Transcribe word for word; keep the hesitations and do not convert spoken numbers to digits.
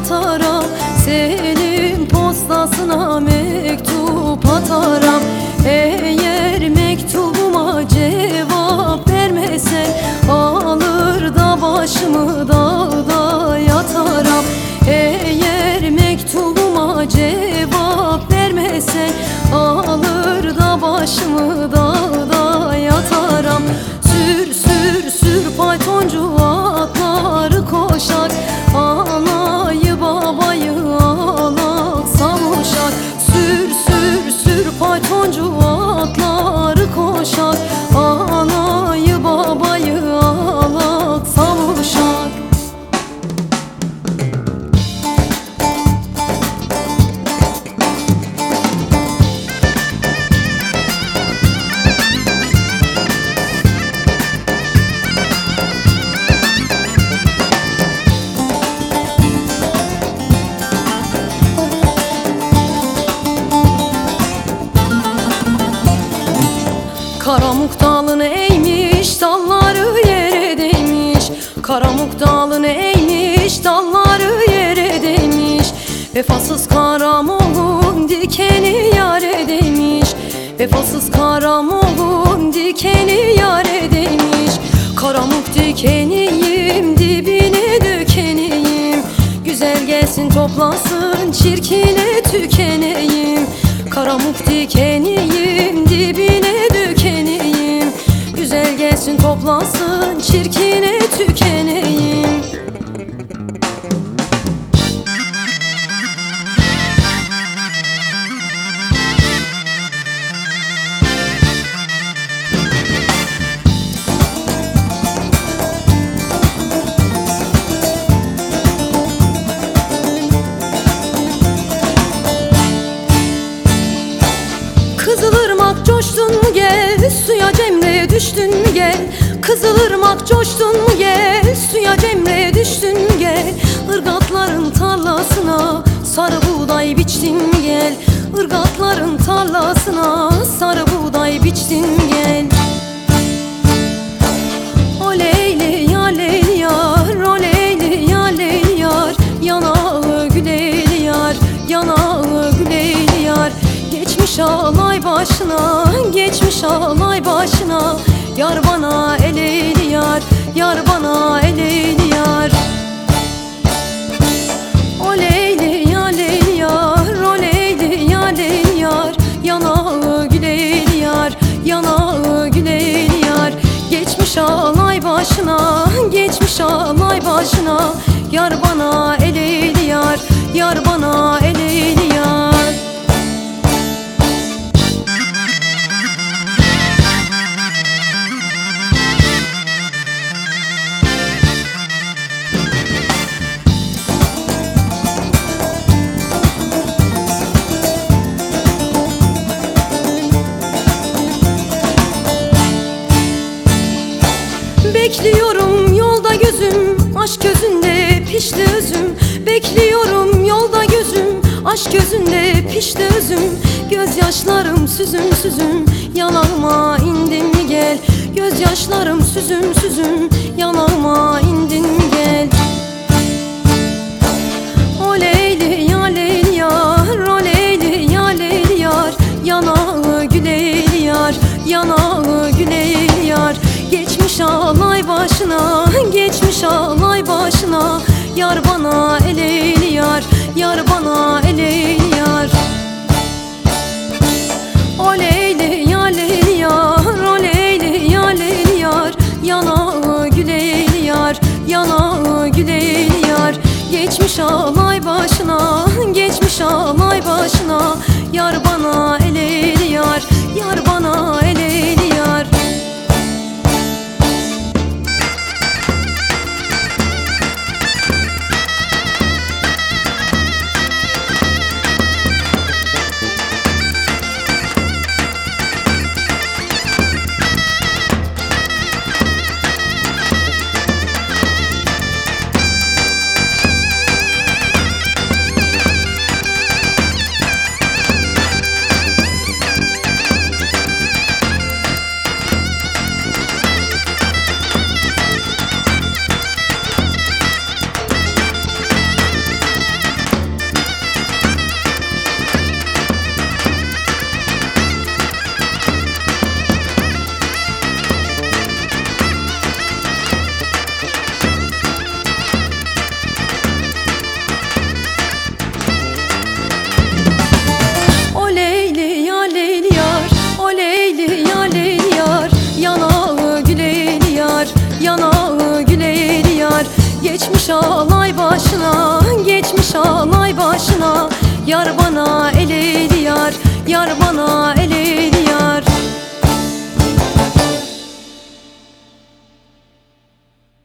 yataram, senin postasına mektup atarım. Eğer mektubuma cevap vermesen, alır da başımı dağda yatarım. Eğer mektubuma cevap vermesen, alır da başımı dağda yatarım. Sür sür sür faytoncu atları koşak, anayı babayı alak savuşak. Sür sür sür faytoncu atları koşak, anayı babayı alak savuşak. Karamuk dalını eğmiş, dalları yere değmiş. Karamuk dalını eğmiş, dalları yere değmiş. Vefasız karamuğun dikeni yare değmiş. Vefasız karamuğun dikeni yare değmiş. Karamuk dikeniyim, dibine dökeniyim. Güzel gelsin toplasın, çirkine tükeneyim. Karamuk dikeniyim, dibine dökeneyim. Güzel gelsin toplasın, çirkine tükeneyim. Kızılırmak coştun mu gel, suya cemre düştün mü gel. Kızılırmak coştun mu gel, suya cemre düştün mü gel. Irgatların tarlasına sarı buğday biçtin mi gel. Irgatların tarlasına sarı buğday biçtin mi gel. O Leyli ya Leyli yar, o Leyli ya Leyli yar. Yanağı güleyli yar, yanağı güleyli yar. Geçmiş alay başına, geçmiş alay başına. Yar bana eleyli yar, yar bana eleyli yar. O Leyli ya Leyli yar, o Leyli ya Leyli yar. Yanağı güleyli yar, yanağı güleyli yar. Geçmiş alay başına, geçmiş alay başına. Yar bana eleyli yar, yar bana eleyli yar. Bekliyorum yolda gözüm, aşk gözünde pişti özüm. Bekliyorum yolda gözüm, aşk gözünde pişti özüm. Gözyaşlarım süzüm süzüm, yanağıma indin mi gel. Gözyaşlarım süzüm süzüm, yanağıma indin mi gel. O Leyli ya Leyli yar, o Leyli ya Leyli yar. Yanağı güleyli yar, yanağı güleyli yar. Geçmiş alay başına, geçmiş alay başına. Yar bana eleyli yar, yar bana eleyli yar. O Leyli ya Leyli yar, o Leyli ya Leyli yar. Yanağı güleyli yar, yanağı güleyli yar. Geçmiş alay başına, geçmiş alay başına. Yar bana eleyli yar, yar bana eleyli yar. başına, geçmiş alay başına. Yar bana el el yar, yar bana